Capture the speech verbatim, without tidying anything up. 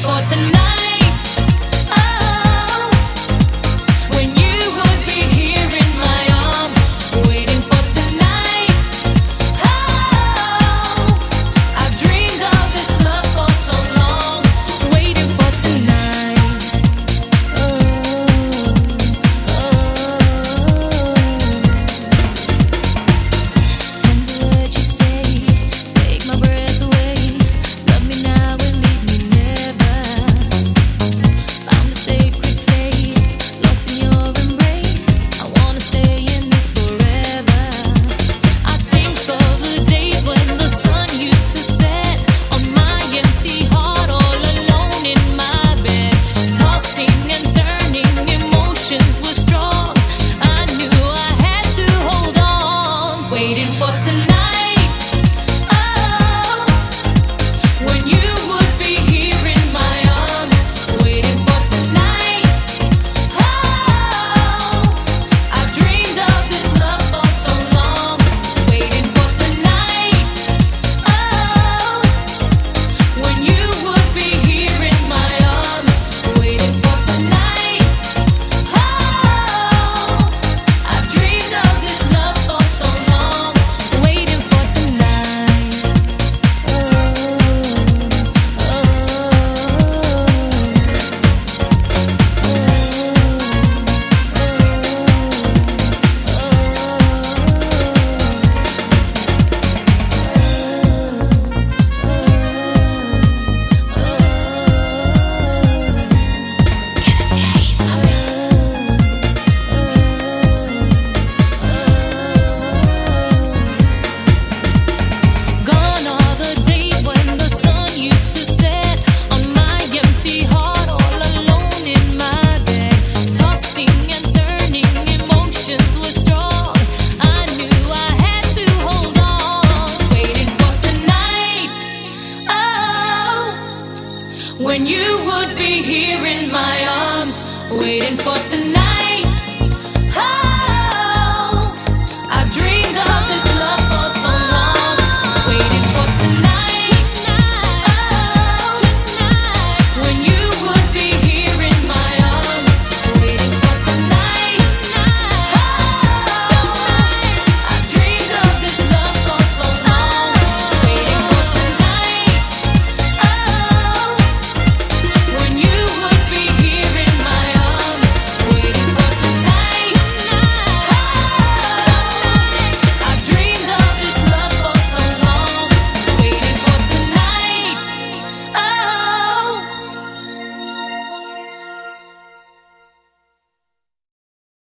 for tonight. Oh, when you would be here in my arms, waiting for tonight. Oh, I've dreamed of this love for so long, waiting for tonight. Oh, oh, tender words you say, take my breath away. Love me now and leave me never. Found a sacred place, lost in your embrace. I wanna stay in this forever. I think of the days when the sun used to set on my empty heart, all alone in my bed, tossing and turning, emotions were strong. I knew I had to hold on, waiting for tonight. Oh, when you would be here in my arms, waiting for tonight. Oh, I've dreamed of this love for so long, waiting for tonight. Oh, when you would be here in my arms, waiting for tonight. Oh, I've dreamed of this love for so long, waiting for tonight. Oh, gone are the days when the sun used to set on my empty heart, all alone in my bed, tossing and turning, emotions were strong. I knew I had to hold on, waiting for tonight. Oh, when you would be here in my arms, waiting for tonight.